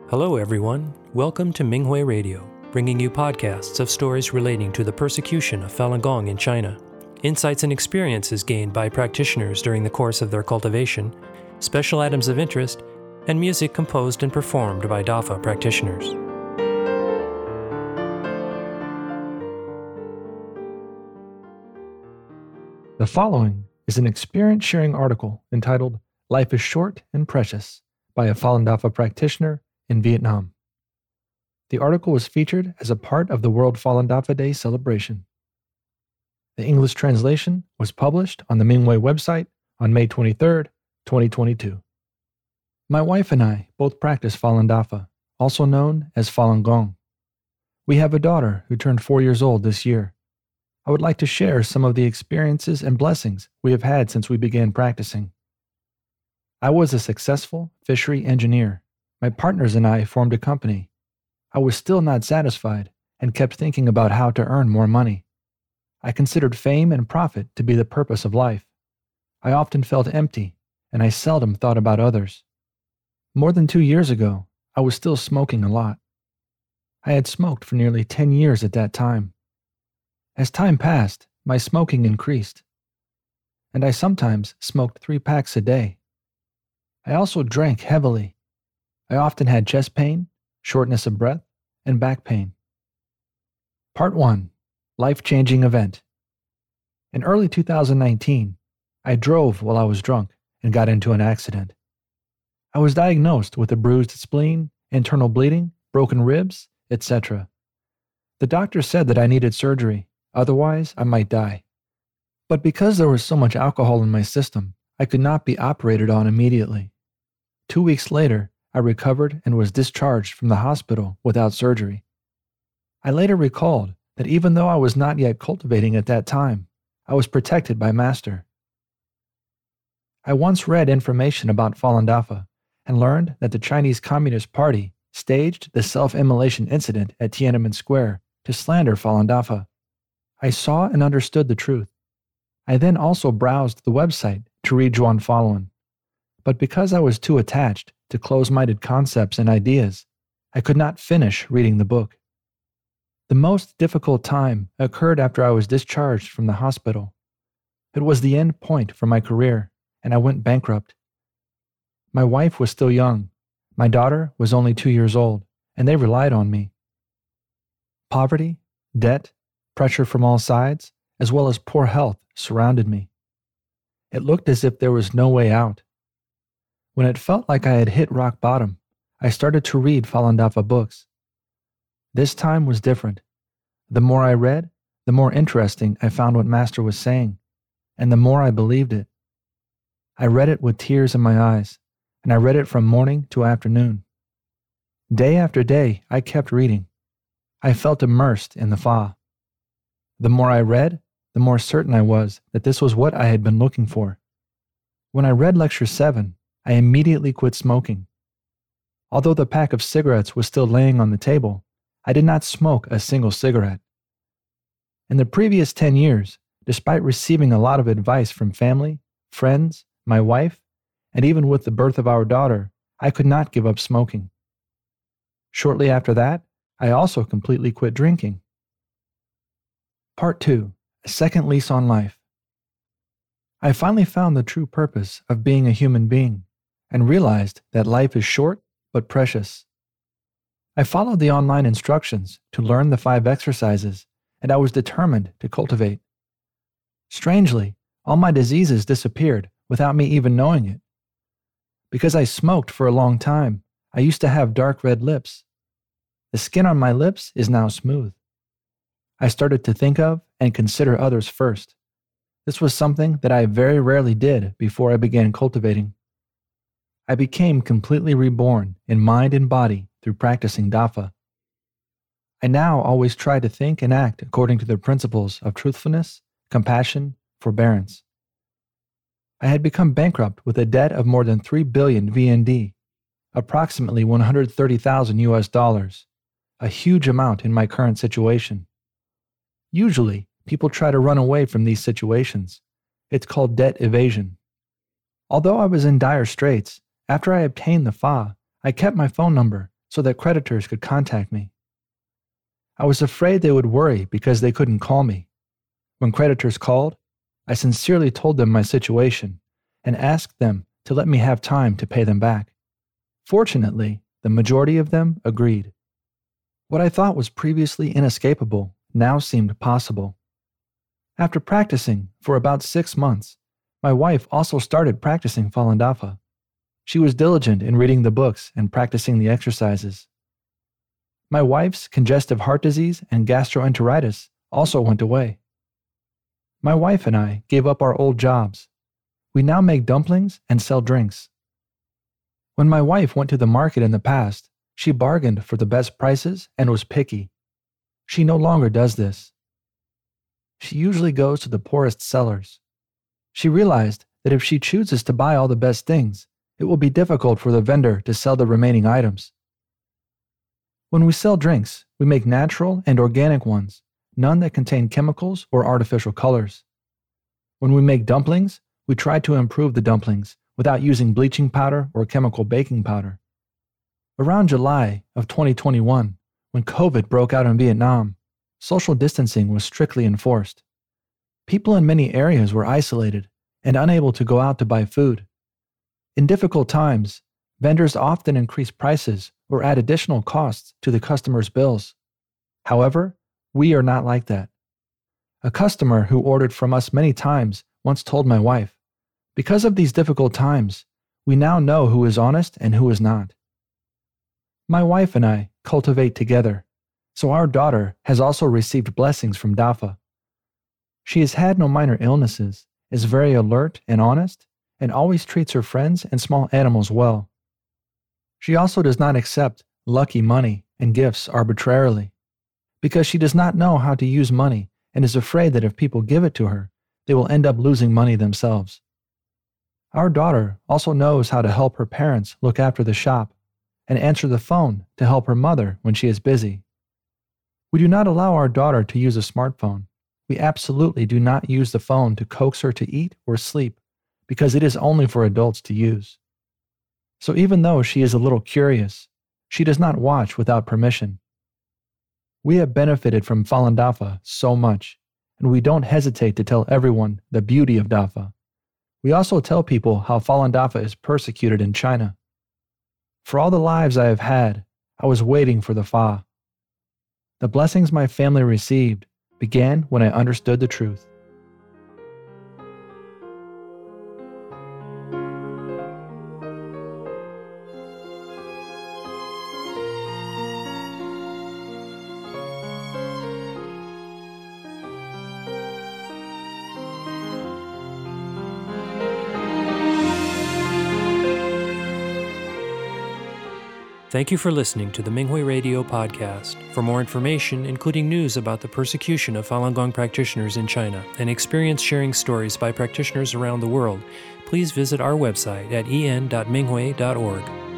Hello everyone, welcome to Minghui Radio, bringing you podcasts of stories relating to the persecution of Falun Gong in China, insights and experiences gained by practitioners during the course of their cultivation, special items of interest, and music composed and performed by Dafa practitioners. The following is an experience-sharing article entitled Life is Short and Precious by a Falun Dafa practitioner in Vietnam. The article was featured as a part of the World Falun Dafa Day celebration. The English translation was published on the Minghui website on May 23, 2022. My wife and I both practice Falun Dafa, also known as Falun Gong. We have a daughter who turned 4 years old this year. I would like to share some of the experiences and blessings we have had since we began practicing. I was a successful fishery engineer. My partners and I formed a company. I was still not satisfied and kept thinking about how to earn more money. I considered fame and profit to be the purpose of life. I often felt empty, and I seldom thought about others. More than 2 years ago, I was still smoking a lot. I had smoked for nearly 10 years at that time. As time passed, my smoking increased, and I sometimes smoked 3 packs a day. I also drank heavily. I often had chest pain, shortness of breath, and back pain. Part 1. Life-changing event. In early 2019, I drove while I was drunk and got into an accident. I was diagnosed with a bruised spleen, internal bleeding, broken ribs, etc. The doctor said that I needed surgery, otherwise I might die. But because there was so much alcohol in my system, I could not be operated on immediately. 2 weeks later, I recovered and was discharged from the hospital without surgery. I later recalled that even though I was not yet cultivating at that time, I was protected by Master. I once read information about Falun Dafa and learned that the Chinese Communist Party staged the self-immolation incident at Tiananmen Square to slander Falun Dafa. I saw and understood the truth. I then also browsed the website to read Zhuan Falun, but because I was too attached to close-minded concepts and ideas, I could not finish reading the book. The most difficult time occurred after I was discharged from the hospital. It was the end point for my career, and I went bankrupt. My wife was still young. My daughter was only 2 years old, and they relied on me. Poverty, debt, pressure from all sides, as well as poor health surrounded me. It looked as if there was no way out. When it felt like I had hit rock bottom, I started to read Falun Dafa books. This time was different. The more I read, the more interesting I found what Master was saying, and the more I believed it. I read it with tears in my eyes, and I read it from morning to afternoon. Day after day, I kept reading. I felt immersed in the Fa. The more I read, the more certain I was that this was what I had been looking for. When I read Lecture 7, I immediately quit smoking. Although the pack of cigarettes was still laying on the table, I did not smoke a single cigarette. In the previous 10 years, despite receiving a lot of advice from family, friends, my wife, and even with the birth of our daughter, I could not give up smoking. Shortly after that, I also completely quit drinking. Part 2. A second lease on life. I finally found the true purpose of being a human being and realized that life is short but precious. I followed the online instructions to learn the 5 exercises, and I was determined to cultivate. Strangely, all my diseases disappeared without me even knowing it. Because I smoked for a long time, I used to have dark red lips. The skin on my lips is now smooth. I started to think of and consider others first. This was something that I very rarely did before I began cultivating. I became completely reborn in mind and body through practicing Dafa. I now always try to think and act according to the principles of truthfulness, compassion, forbearance. I had become bankrupt with a debt of more than 3 billion VND, approximately 130,000 US dollars, a huge amount in my current situation. Usually, people try to run away from these situations. It's called debt evasion. Although I was in dire straits, after I obtained the Fa, I kept my phone number so that creditors could contact me. I was afraid they would worry because they couldn't call me. When creditors called, I sincerely told them my situation and asked them to let me have time to pay them back. Fortunately, the majority of them agreed. What I thought was previously inescapable now seemed possible. After practicing for about 6 months, my wife also started practicing Falun Dafa. She was diligent in reading the books and practicing the exercises. My wife's congestive heart disease and gastroenteritis also went away. My wife and I gave up our old jobs. We now make dumplings and sell drinks. When my wife went to the market in the past, she bargained for the best prices and was picky. She no longer does this. She usually goes to the poorest sellers. She realized that if she chooses to buy all the best things, it will be difficult for the vendor to sell the remaining items. When we sell drinks, we make natural and organic ones, none that contain chemicals or artificial colors. When we make dumplings, we try to improve the dumplings without using bleaching powder or chemical baking powder. Around July of 2021, when COVID broke out in Vietnam, social distancing was strictly enforced. People in many areas were isolated and unable to go out to buy food. In difficult times, vendors often increase prices or add additional costs to the customer's bills. However, we are not like that. A customer who ordered from us many times once told my wife, "Because of these difficult times, we now know who is honest and who is not." My wife and I cultivate together, so our daughter has also received blessings from Dafa. She has had no minor illnesses, is very alert and honest, and always treats her friends and small animals well. She also does not accept lucky money and gifts arbitrarily, because she does not know how to use money and is afraid that if people give it to her, they will end up losing money themselves. Our daughter also knows how to help her parents look after the shop and answer the phone to help her mother when she is busy. We do not allow our daughter to use a smartphone. We absolutely do not use the phone to coax her to eat or sleep because it is only for adults to use. So even though she is a little curious, she does not watch without permission. We have benefited from Falun Dafa so much, and we don't hesitate to tell everyone the beauty of Dafa. We also tell people how Falun Dafa is persecuted in China. For all the lives I have had, I was waiting for the Fa. The blessings my family received began when I understood the truth. Thank you for listening to the Minghui Radio podcast. For more information, including news about the persecution of Falun Gong practitioners in China and experience-sharing stories by practitioners around the world, please visit our website at en.minghui.org.